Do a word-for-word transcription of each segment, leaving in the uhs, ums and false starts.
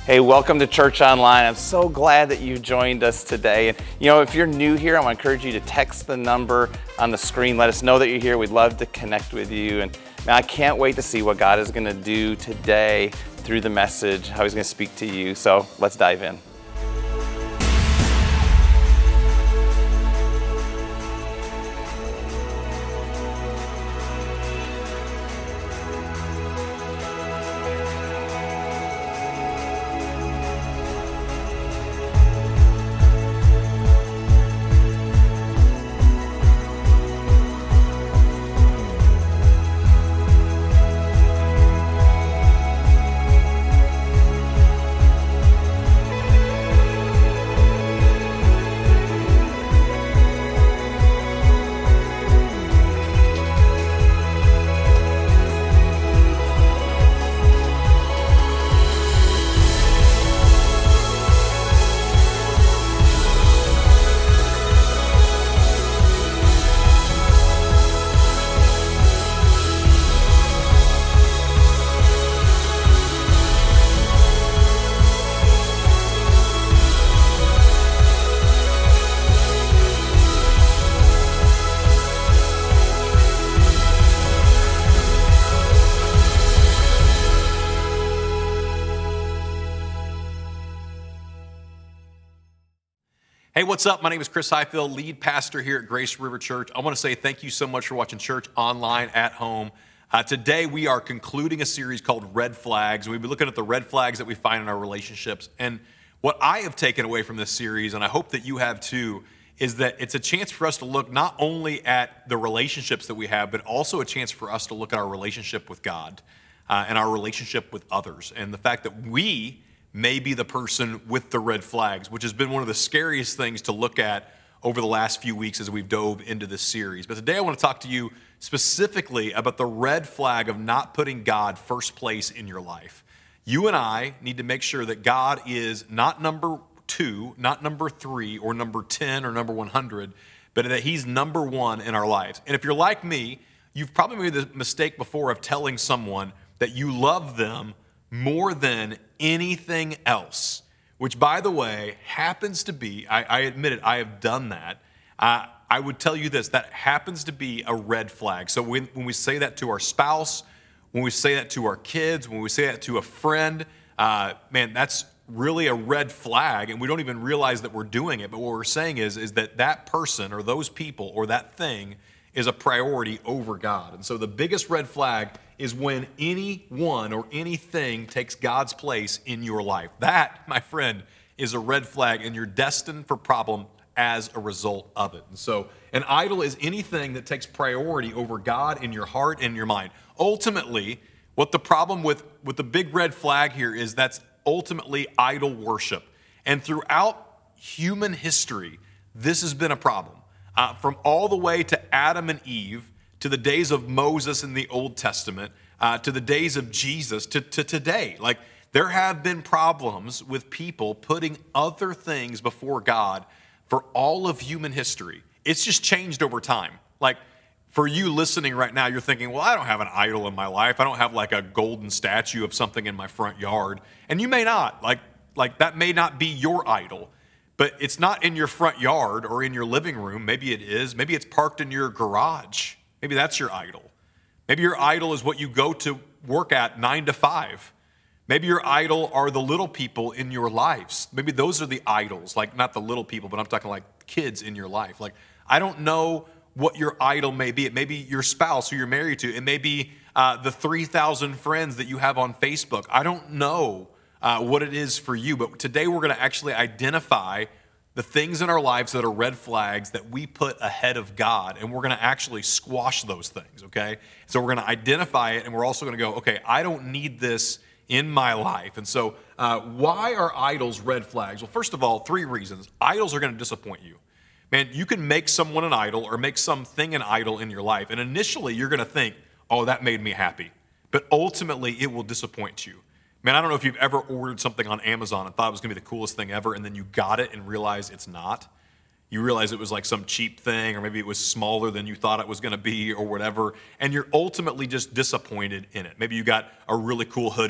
Hey, welcome to Church Online. I'm so glad that you joined us today. And you know, if you're new here, I want to encourage you to text the number on the screen. Let us know that you're here. We'd love to connect with you. And man, I can't wait to see what God is going to do today through the message, how he's going to speak to you. So let's dive in. Hey, what's up? My name is Chris Highfield, lead pastor here at Grace River Church. I want to say thank you so much for watching church online at home. Uh, today, we are concluding a series called Red Flags. We'll be looking at the red flags that we find in our relationships. And what I have taken away from this series, and I hope that you have too, is that it's a chance for us to look not only at the relationships that we have, but also a chance for us to look at our relationship with God uh, and our relationship with others. And the fact that we may be the person with the red flags, which has been one of the scariest things to look at over the last few weeks as we've dove into this series. But today I want to talk to you specifically about the red flag of not putting God first place in your life. You and I need to make sure that God is not number two, not number three, or number ten, or number one hundred, but that he's number one in our lives. And if you're like me, you've probably made the mistake before of telling someone that you love them more than anything else, which, by the way, happens to be, I, I admit it, I have done that. Uh, I would tell you this, that happens to be a red flag. So when, when we say that to our spouse, when we say that to our kids, when we say that to a friend, uh, man, that's really a red flag, and we don't even realize that we're doing it. But what we're saying is, is that that person or those people or that thing is a priority over God. And so the biggest red flag is when anyone or anything takes God's place in your life. That, my friend, is a red flag, and you're destined for problem as a result of it. And so an idol is anything that takes priority over God in your heart and your mind. Ultimately, what the problem with, with the big red flag here is that's ultimately idol worship. And throughout human history, this has been a problem. Uh, from all the way to Adam and Eve, to the days of Moses in the Old Testament, uh, to the days of Jesus, to, to today. Like, there have been problems with people putting other things before God for all of human history. It's just changed over time. Like, for you listening right now, you're thinking, well, I don't have an idol in my life. I don't have like a golden statue of something in my front yard. And you may not. Like, like that may not be your idol. But it's not in your front yard or in your living room. Maybe it is. Maybe it's parked in your garage. Maybe that's your idol. Maybe your idol is what you go to work at nine to five. Maybe your idol are the little people in your lives. Maybe those are the idols, like not the little people, but I'm talking like kids in your life. Like, I don't know what your idol may be. It may be your spouse who you're married to. It may be uh, the three thousand friends that you have on Facebook. I don't know Uh, what it is for you. But today we're going to actually identify the things in our lives that are red flags that we put ahead of God, and we're going to actually squash those things, okay? So we're going to identify it, and we're also going to go, okay, I don't need this in my life. And so uh, why are idols red flags? Well, first of all, three reasons. Idols are going to disappoint you. Man, you can make someone an idol or make something an idol in your life, and initially you're going to think, oh, that made me happy. But ultimately, it will disappoint you. Man, I don't know if you've ever ordered something on Amazon and thought it was going to be the coolest thing ever, and then you got it and realized it's not. You realize it was like some cheap thing, or maybe it was smaller than you thought it was going to be or whatever, and you're ultimately just disappointed in it. Maybe you got a really cool hoodie,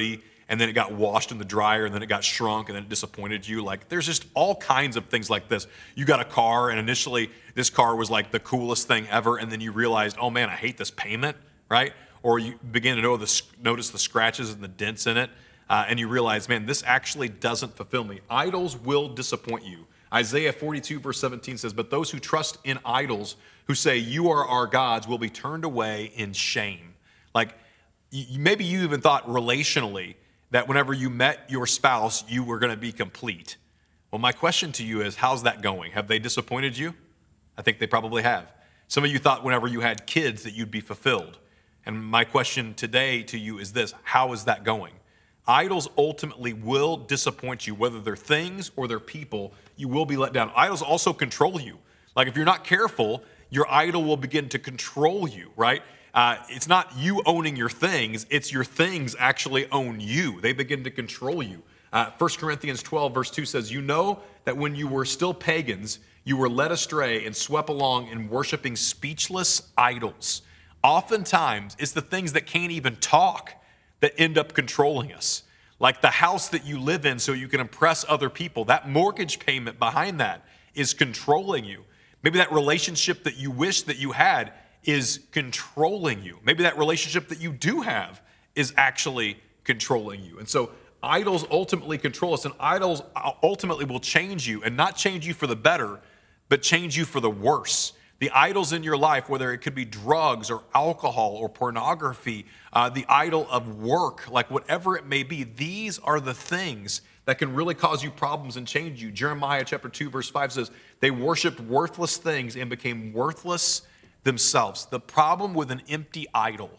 and then it got washed in the dryer, and then it got shrunk, and then it disappointed you. Like, there's just all kinds of things like this. You got a car, and initially this car was like the coolest thing ever, and then you realized, oh man, I hate this payment, right? Or you begin to know the, notice the scratches and the dents in it, uh, and you realize, man, this actually doesn't fulfill me. Idols will disappoint you. Isaiah forty-two verse seventeen says, but those who trust in idols, who say, you are our gods, will be turned away in shame. Like, maybe you even thought relationally that whenever you met your spouse, you were going to be complete. Well, my question to you is, how's that going? Have they disappointed you? I think they probably have. Some of you thought whenever you had kids that you'd be fulfilled. And my question today to you is this: how is that going? Idols ultimately will disappoint you, whether they're things or they're people. You will be let down. Idols also control you. Like, if you're not careful, your idol will begin to control you, right? Uh, it's not you owning your things, it's your things actually own you. They begin to control you. Uh, First Corinthians twelve verse two says, you know that when you were still pagans, you were led astray and swept along in worshiping speechless idols. Oftentimes, it's the things that can't even talk that end up controlling us. Like the house that you live in so you can impress other people. That mortgage payment behind that is controlling you. Maybe that relationship that you wish that you had is controlling you. Maybe that relationship that you do have is actually controlling you. And so idols ultimately control us, and idols ultimately will change you, and not change you for the better, but change you for the worse. The idols in your life, whether it could be drugs or alcohol or pornography, uh, the idol of work, like whatever it may be, these are the things that can really cause you problems and change you. Jeremiah chapter two, verse five says, they worshiped worthless things and became worthless themselves. The problem with an empty idol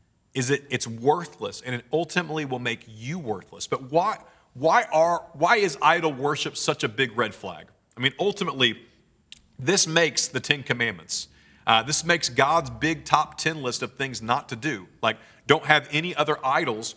is that it's worthless, and it ultimately will make you worthless. But why, why, are, why is idol worship such a big red flag? I mean, ultimately, this makes the Ten Commandments. Uh, this makes God's big top ten list of things not to do. Like, don't have any other idols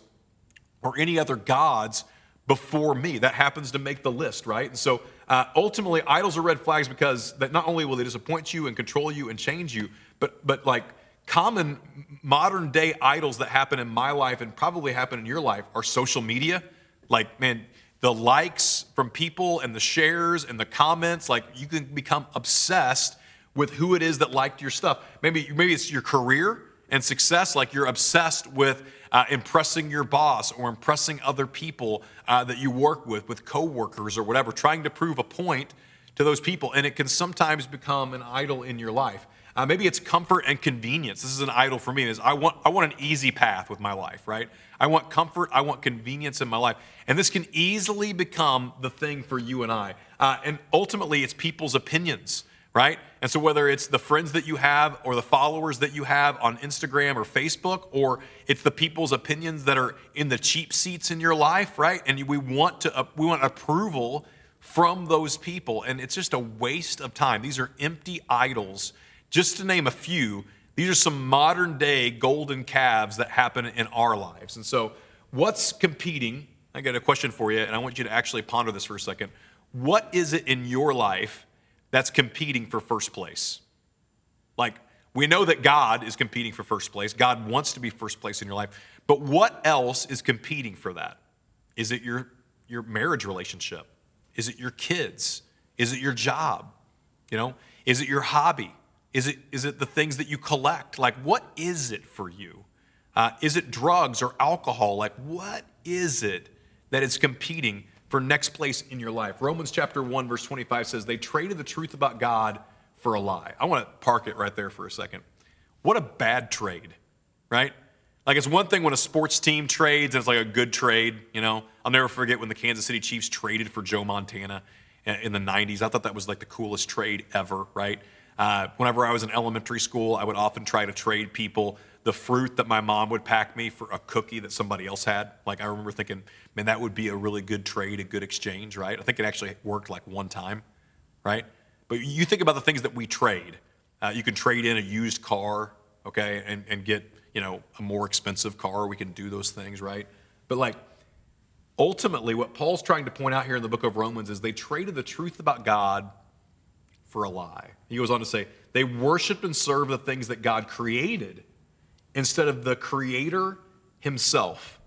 or any other gods before me. That happens to make the list, right? And so uh, ultimately, idols are red flags because that not only will they disappoint you and control you and change you, but but like common modern day idols that happen in my life and probably happen in your life are social media. Like, man, the likes from people and the shares and the comments, like you can become obsessed with who it is that liked your stuff. Maybe, maybe it's your career and success, like you're obsessed with uh, impressing your boss or impressing other people uh, that you work with, with coworkers or whatever, trying to prove a point to those people. And it can sometimes become an idol in your life. Uh, maybe it's comfort and convenience. This is an idol for me. Is I want I want an easy path with my life, right? I want comfort. I want convenience in my life. And this can easily become the thing for you and I. Uh, and ultimately, it's people's opinions, right? And so whether it's the friends that you have or the followers that you have on Instagram or Facebook, or it's the people's opinions that are in the cheap seats in your life, right? And we want to uh, we want approval from those people. And it's just a waste of time. These are empty idols. Just to name a few, these are some modern day golden calves that happen in our lives. And so what's competing? I got a question for you, and I want you to actually ponder this for a second. What is it in your life that's competing for first place? Like, we know that God is competing for first place. God wants to be first place in your life. But what else is competing for that? Is it your, your marriage relationship? Is it your kids? Is it your job? You know, is it your hobby? Is it, is it the things that you collect? Like, what is it for you? Uh, is it drugs or alcohol? Like, what is it that is competing for next place in your life? Romans chapter one, verse twenty-five says, they traded the truth about God for a lie. I want to park it right there for a second. What a bad trade, right? Like, it's one thing when a sports team trades and it's like a good trade, you know? I'll never forget when the Kansas City Chiefs traded for Joe Montana in the nineties. I thought that was like the coolest trade ever, right? Uh, whenever I was in elementary school, I would often try to trade people the fruit that my mom would pack me for a cookie that somebody else had. Like, I remember thinking, man, that would be a really good trade, a good exchange, right? I think it actually worked like one time, right? But you think about the things that we trade. Uh, you can trade in a used car, okay, and, and get, you know, a more expensive car. We can do those things, right? But like, ultimately, what Paul's trying to point out here in the book of Romans is they traded the truth about God for a lie. He goes on to say, they worship and serve the things that God created instead of the Creator himself.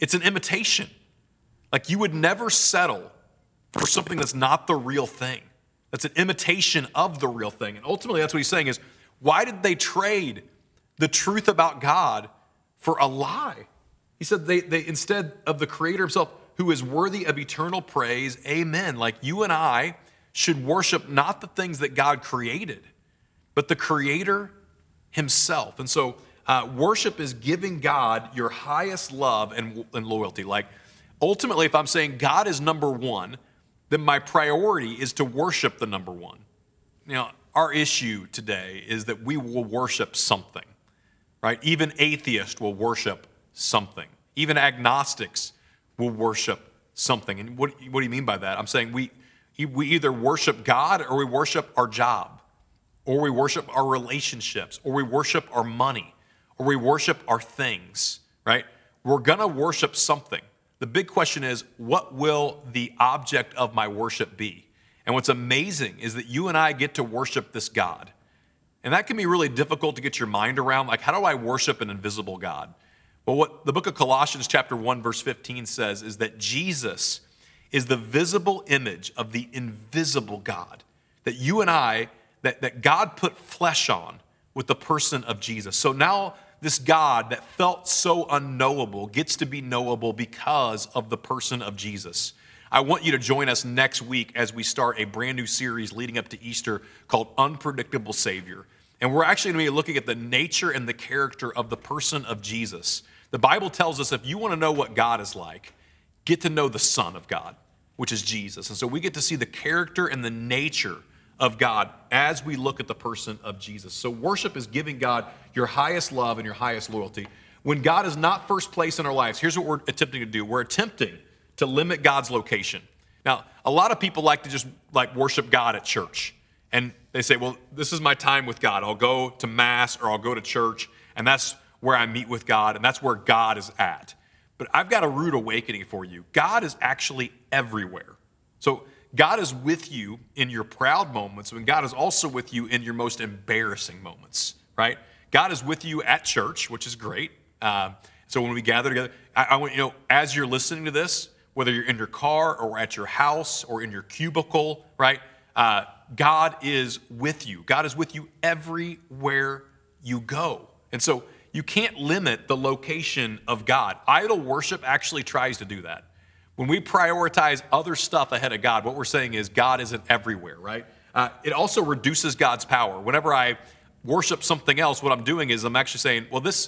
It's an imitation. Like you would never settle for something that's not the real thing. That's an imitation of the real thing. And ultimately, that's what he's saying is, why did they trade the truth about God for a lie? He said they, they instead of the Creator himself, who is worthy of eternal praise, amen. Like you and I should worship not the things that God created, but the Creator himself. And so uh, worship is giving God your highest love and, and loyalty. Like ultimately, if I'm saying God is number one, then my priority is to worship the number one. You know, our issue today is that we will worship something, right? Even atheists will worship something. Even agnostics will worship something. And what, what do you mean by that? I'm saying we, we either worship God or we worship our job, or we worship our relationships, or we worship our money, or we worship our things, right? We're gonna worship something. The big question is, what will the object of my worship be? And what's amazing is that you and I get to worship this God. And that can be really difficult to get your mind around. Like, how do I worship an invisible God? Well, what the book of Colossians chapter one, verse fifteen says is that Jesus is the visible image of the invisible God. That you and I, that, that God put flesh on with the person of Jesus. So now this God that felt so unknowable gets to be knowable because of the person of Jesus. I want you to join us next week as we start a brand new series leading up to Easter called Unpredictable Savior. And we're actually going to be looking at the nature and the character of the person of Jesus. The Bible tells us if you want to know what God is like, get to know the Son of God, which is Jesus. And so we get to see the character and the nature of God as we look at the person of Jesus. So worship is giving God your highest love and your highest loyalty. When God is not first place in our lives, here's what we're attempting to do. We're attempting to limit God's location. Now, a lot of people like to just like worship God at church. And they say, well, this is my time with God. I'll go to mass or I'll go to church, and that's where I meet with God, and that's where God is at. But I've got a rude awakening for you. God is actually everywhere. So God is with you in your proud moments, and God is also with you in your most embarrassing moments, right? God is with you at church, which is great. Uh, so when we gather together, I, I want you to know, as you're listening to this, whether you're in your car or at your house or in your cubicle, right? Uh, God is with you. God is with you everywhere you go. And so you can't limit the location of God. Idol worship actually tries to do that. When we prioritize other stuff ahead of God, what we're saying is God isn't everywhere, right? Uh, it also reduces God's power. Whenever I worship something else, what I'm doing is I'm actually saying, well, this,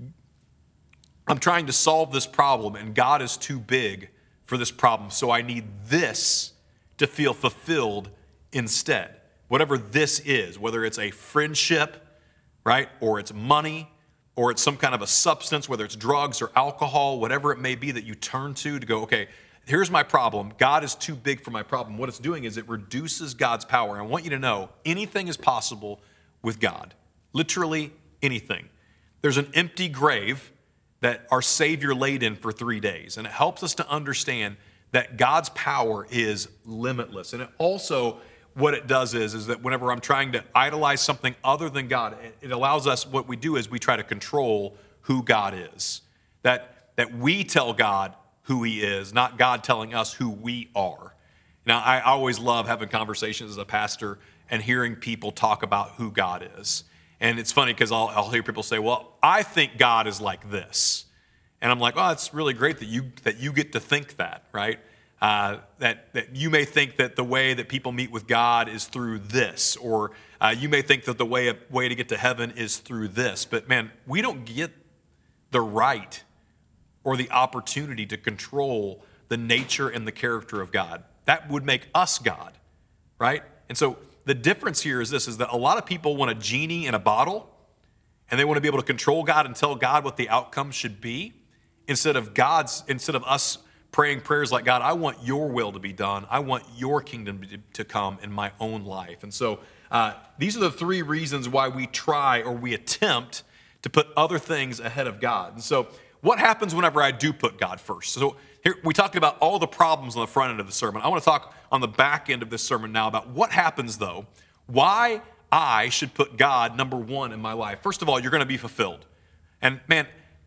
I'm trying to solve this problem, and God is too big for this problem, so I need this to feel fulfilled instead. Whatever this is, whether it's a friendship, right, or it's money, or it's some kind of a substance, whether it's drugs or alcohol, whatever it may be that you turn to to go, okay, here's my problem. God is too big for my problem. What it's doing is it reduces God's power. And I want you to know anything is possible with God. Literally anything. There's an empty grave that our Savior laid in for three days. And it helps us to understand that God's power is limitless. And it also, what it does is, is that whenever I'm trying to idolize something other than God, it allows us, what we do is we try to control who God is. That, that we tell God who he is, not God telling us who we are. Now, I always love having conversations as a pastor and hearing people talk about who God is. And it's funny because I'll, I'll hear people say, well, I think God is like this. And I'm like, oh, it's really great that you that you get to think that, right? Uh, that, that you may think that the way that people meet with God is through this, or uh, you may think that the way, way to get to heaven is through this. But man, we don't get the right or the opportunity to control the nature and the character of God. That would make us God, right? And so the difference here is this, is that a lot of people want a genie in a bottle, and they want to be able to control God and tell God what the outcome should be, instead of God's, instead of us praying prayers like, God, I want your will to be done. I want your kingdom to come in my own life. And so uh, these are the three reasons why we try or we attempt to put other things ahead of God. And so what happens whenever I do put God first? So here we talked about all the problems on the front end of the sermon. I want to talk on the back end of this sermon now about what happens, though, why I should put God number one in my life. First of all, you're going to be fulfilled. And man,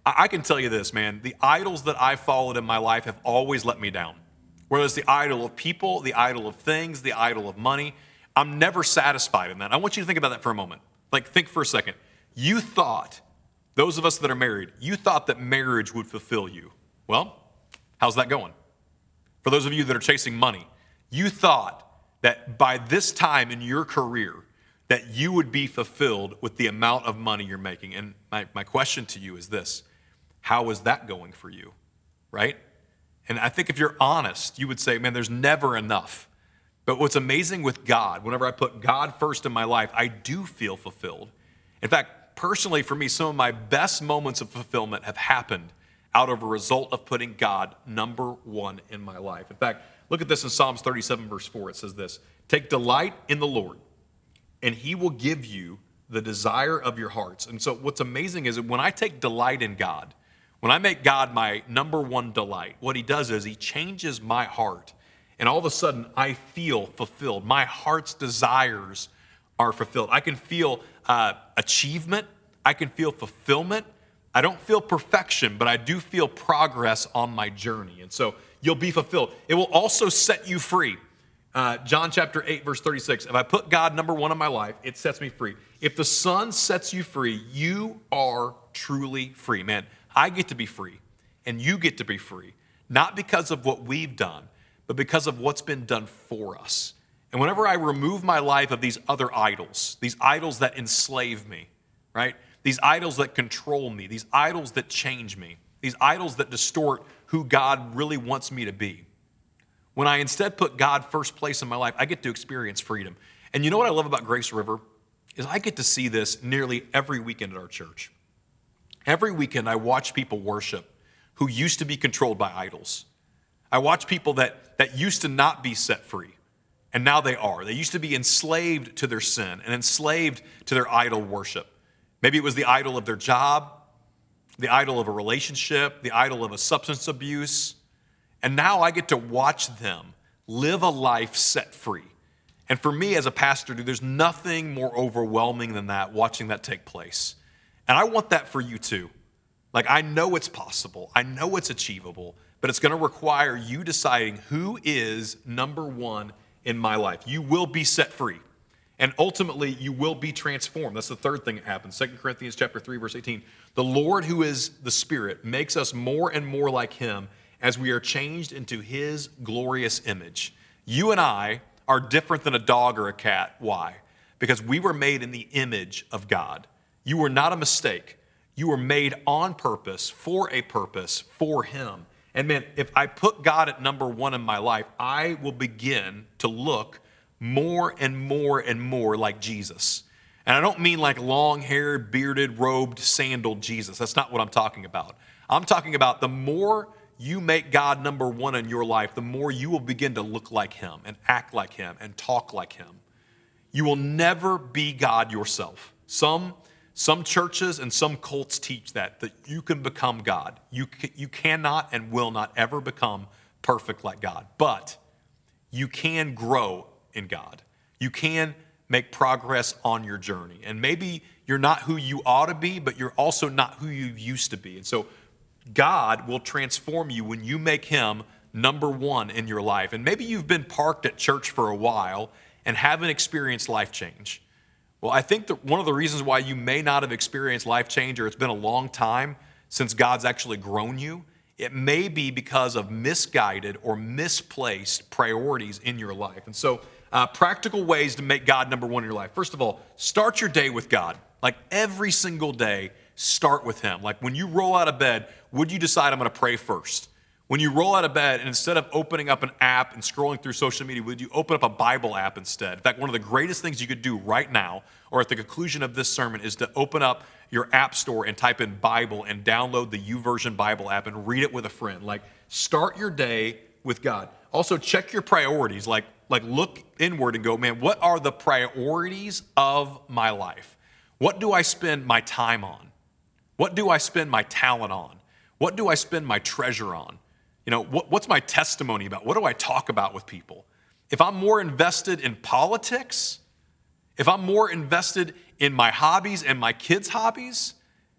I, I can tell you this, man, the idols that I followed in my life have always let me down. Whether it's the idol of people, the idol of things, the idol of money, I'm never satisfied in that. I want you to think about that for a moment. Like, think for a second. You thought, those of us that are married, you thought that marriage would fulfill you. Well, how's that going? For those of you that are chasing money, you thought that by this time in your career, that you would be fulfilled with the amount of money you're making. And my, my question to you is this: how is that going for you, right? And I think if you're honest, you would say, man, there's never enough. But what's amazing with God, whenever I put God first in my life, I do feel fulfilled. In fact, personally for me, some of my best moments of fulfillment have happened out of a result of putting God number one in my life. In fact, look at this in Psalms thirty-seven, verse four. It says this: take delight in the Lord, and he will give you the desire of your hearts. And so what's amazing is that when I take delight in God, when I make God my number one delight, what he does is he changes my heart. And all of a sudden, I feel fulfilled. My heart's desires are fulfilled. I can feel uh, achievement. I can feel fulfillment. I don't feel perfection, but I do feel progress on my journey. And so you'll be fulfilled. It will also set you free. Uh, John chapter eight, verse thirty-six. If I put God number one in my life, it sets me free. If the Son sets you free, you are truly free. Man, I get to be free, and you get to be free. Not because of what we've done, but because of what's been done for us. And whenever I remove my life of these other idols, these idols that enslave me, right? These idols that control me, these idols that change me, these idols that distort who God really wants me to be. When I instead put God first place in my life, I get to experience freedom. And you know what I love about Grace River? Is I get to see this nearly every weekend at our church. Every weekend I watch people worship who used to be controlled by idols. I watch people that, that used to not be set free, and now they are. They used to be enslaved to their sin and enslaved to their idol worship. Maybe it was the idol of their job, the idol of a relationship, the idol of a substance abuse. And now I get to watch them live a life set free. And for me as a pastor, dude, there's nothing more overwhelming than that, watching that take place. And I want that for you too. Like, I know it's possible. I know it's achievable. But it's going to require you deciding who is number one in my life. You will be set free. And ultimately, you will be transformed. That's the third thing that happens. Second Corinthians chapter three, verse eighteen. The Lord, who is the Spirit, makes us more and more like him as we are changed into his glorious image. You and I are different than a dog or a cat. Why? Because we were made in the image of God. You were not a mistake. You were made on purpose, for a purpose, for him. And man, if I put God at number one in my life, I will begin to look more and more and more like Jesus. And I don't mean like long-haired, bearded, robed, sandaled Jesus. That's not what I'm talking about. I'm talking about the more you make God number one in your life, the more you will begin to look like him and act like him and talk like him. You will never be God yourself. Some Some churches and some cults teach that, that you can become God. You, you cannot and will not ever become perfect like God, but you can grow in God. You can make progress on your journey. And maybe you're not who you ought to be, but you're also not who you used to be. And so God will transform you when you make him number one in your life. And maybe you've been parked at church for a while and haven't experienced life change. Well, I think that one of the reasons why you may not have experienced life change, or it's been a long time since God's actually grown you, it may be because of misguided or misplaced priorities in your life. And so uh, practical ways to make God number one in your life. First of all, start your day with God. Like every single day, start with him. Like when you roll out of bed, would you decide I'm going to pray first? When you roll out of bed, and instead of opening up an app and scrolling through social media, would you open up a Bible app instead? In fact, one of the greatest things you could do right now, or at the conclusion of this sermon, is to open up your app store and type in Bible and download the YouVersion Bible app and read it with a friend. Like, start your day with God. Also, check your priorities. Like, like look inward and go, man, what are the priorities of my life? What do I spend my time on? What do I spend my talent on? What do I spend my treasure on? You know, what, what's my testimony about? What do I talk about with people? If I'm more invested in politics, if I'm more invested in my hobbies and my kids' hobbies,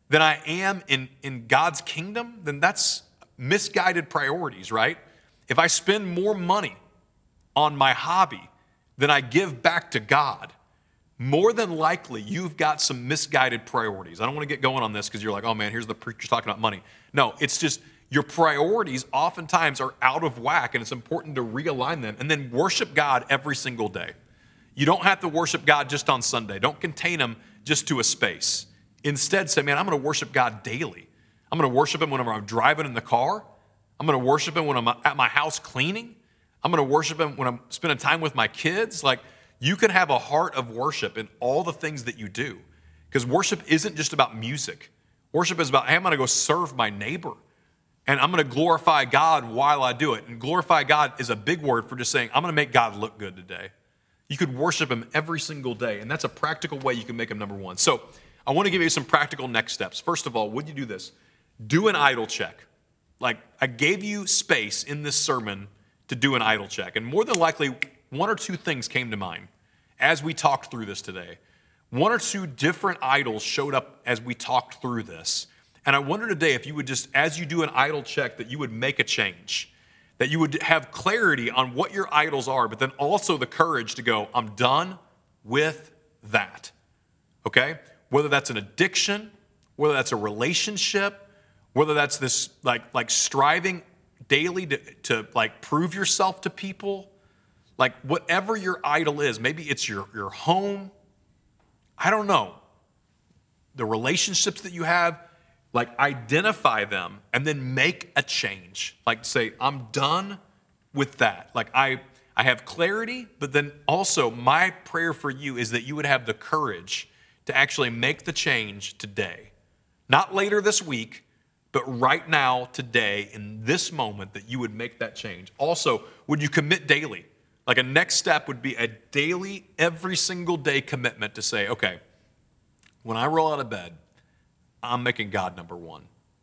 than I am in, in God's kingdom, then that's misguided priorities, right? If I spend more money on my hobby than I give back to God, more than likely you've got some misguided priorities. I don't want to get going on this because you're like, oh man, here's the preacher talking about money. No, it's just your priorities oftentimes are out of whack, and it's important to realign them and then worship God every single day. You don't have to worship God just on Sunday. Don't contain him just to a space. Instead, say, man, I'm going to worship God daily. I'm going to worship him whenever I'm driving in the car. I'm going to worship him when I'm at my house cleaning. I'm going to worship him when I'm spending time with my kids. Like, you can have a heart of worship in all the things that you do, because worship isn't just about music. Worship is about, hey, I'm going to go serve my neighbor, and I'm going to glorify God while I do it. And glorify God is a big word for just saying, I'm going to make God look good today. You could worship him every single day, and that's a practical way you can make him number one. So I want to give you some practical next steps. First of all, would you do this? Do an idol check. Like, I gave you space in this sermon to do an idol check, and more than likely, one or two things came to mind as we talked through this today. One or two different idols showed up as we talked through this. And I wonder today if you would just, as you do an idol check, that you would make a change, that you would have clarity on what your idols are, but then also the courage to go, I'm done with that, okay? Whether that's an addiction, whether that's a relationship, whether that's this like, like striving daily to, to like prove yourself to people, like whatever your idol is, maybe it's your, your home, I don't know, the relationships that you have, like identify them and then make a change. Like say, I'm done with that. Like I, I have clarity, but then also my prayer for you is that you would have the courage to actually make the change today. Not later this week, but right now, today, in this moment, that you would make that change. Also, would you commit daily? Like a next step would be a daily, every single day commitment to say, okay, when I roll out of bed, I'm making God number one.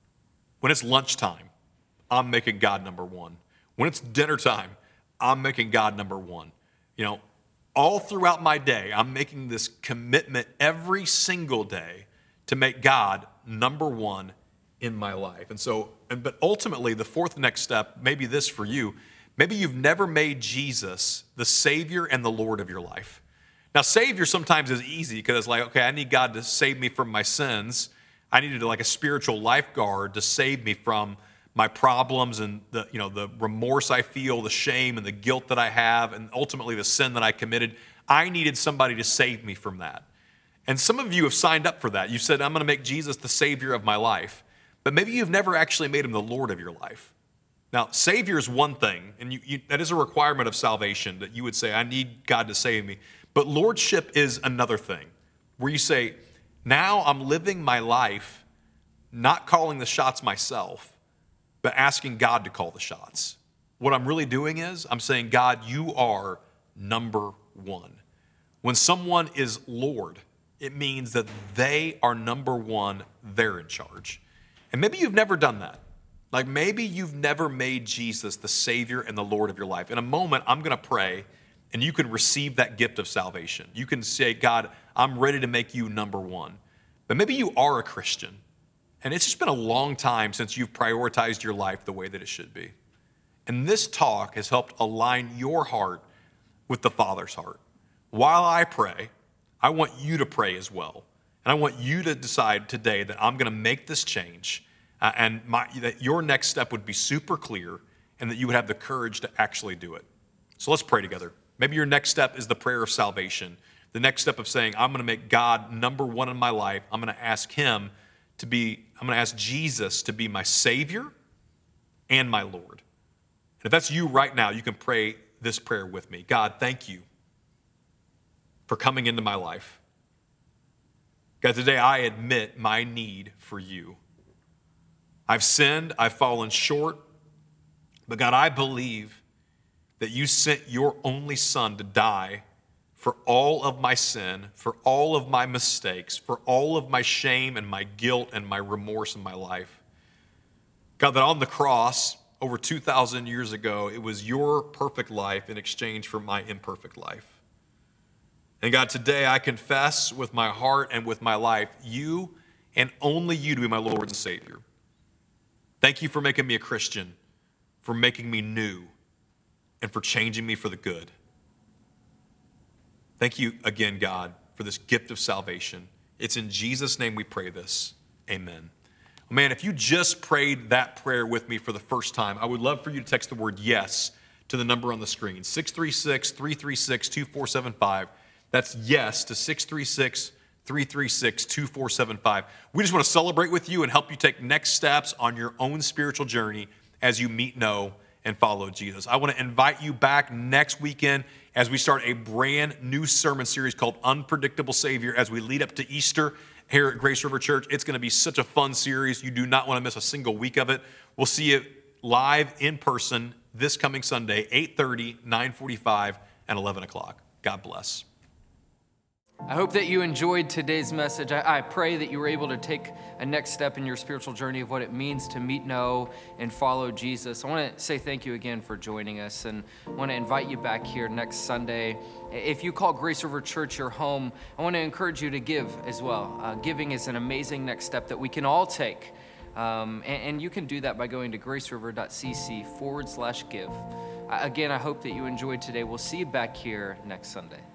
When it's lunchtime, I'm making God number one. When it's dinner time, I'm making God number one. You know, all throughout my day, I'm making this commitment every single day to make God number one in my life. And so, and but ultimately, the fourth next step, maybe this for you, maybe you've never made Jesus the Savior and the Lord of your life. Now, Savior sometimes is easy because it's like, okay, I need God to save me from my sins. I needed like a spiritual lifeguard to save me from my problems and the, you know, the remorse I feel, the shame and the guilt that I have, and ultimately the sin that I committed. I needed somebody to save me from that. And some of you have signed up for that. You said, I'm going to make Jesus the Savior of my life. But maybe you've never actually made him the Lord of your life. Now, Savior is one thing, and you, you, that is a requirement of salvation, that you would say, I need God to save me. But Lordship is another thing, where you say, now I'm living my life not calling the shots myself, but asking God to call the shots. What I'm really doing is I'm saying, God, you are number one. When someone is Lord, it means that they are number one, they're in charge. And maybe you've never done that. Like maybe you've never made Jesus the Savior and the Lord of your life. In a moment, I'm going to pray, and you can receive that gift of salvation. You can say, God, I'm ready to make you number one. But maybe you are a Christian, and it's just been a long time since you've prioritized your life the way that it should be. And this talk has helped align your heart with the Father's heart. While I pray, I want you to pray as well. And I want you to decide today that I'm going to make this change, uh, and my, that your next step would be super clear, and that you would have the courage to actually do it. So let's pray together. Maybe your next step is the prayer of salvation. The next step of saying, I'm going to make God number one in my life. I'm going to ask him to be, I'm going to ask Jesus to be my Savior and my Lord. And if that's you right now, you can pray this prayer with me. God, thank you for coming into my life. God, today I admit my need for you. I've sinned, I've fallen short, but God, I believe that you sent your only Son to die for all of my sin, for all of my mistakes, for all of my shame and my guilt and my remorse in my life. God, that on the cross over two thousand years ago, it was your perfect life in exchange for my imperfect life. And God, today I confess with my heart and with my life, you and only you to be my Lord and Savior. Thank you for making me a Christian, for making me new, and for changing me for the good. Thank you again, God, for this gift of salvation. It's in Jesus' name we pray this. Amen. Man, if you just prayed that prayer with me for the first time, I would love for you to text the word yes to the number on the screen, six three six, three three six, two four seven five. That's yes to six three six, three three six, two four seven five. We just want to celebrate with you and help you take next steps on your own spiritual journey as you meet, know, and follow Jesus. I want to invite you back next weekend as we start a brand new sermon series called Unpredictable Savior as we lead up to Easter here at Grace River Church. It's going to be such a fun series. You do not want to miss a single week of it. We'll see you live in person this coming Sunday, eight thirty, nine forty-five, and eleven o'clock. God bless. I hope that you enjoyed today's message. I, I pray that you were able to take a next step in your spiritual journey of what it means to meet, know, and follow Jesus. I want to say thank you again for joining us, and I want to invite you back here next Sunday. If you call Grace River Church your home, I want to encourage you to give as well. Uh, giving is an amazing next step that we can all take. Um, and, and you can do that by going to graceriver.cc forward slash give. Uh, again, I hope that you enjoyed today. We'll see you back here next Sunday.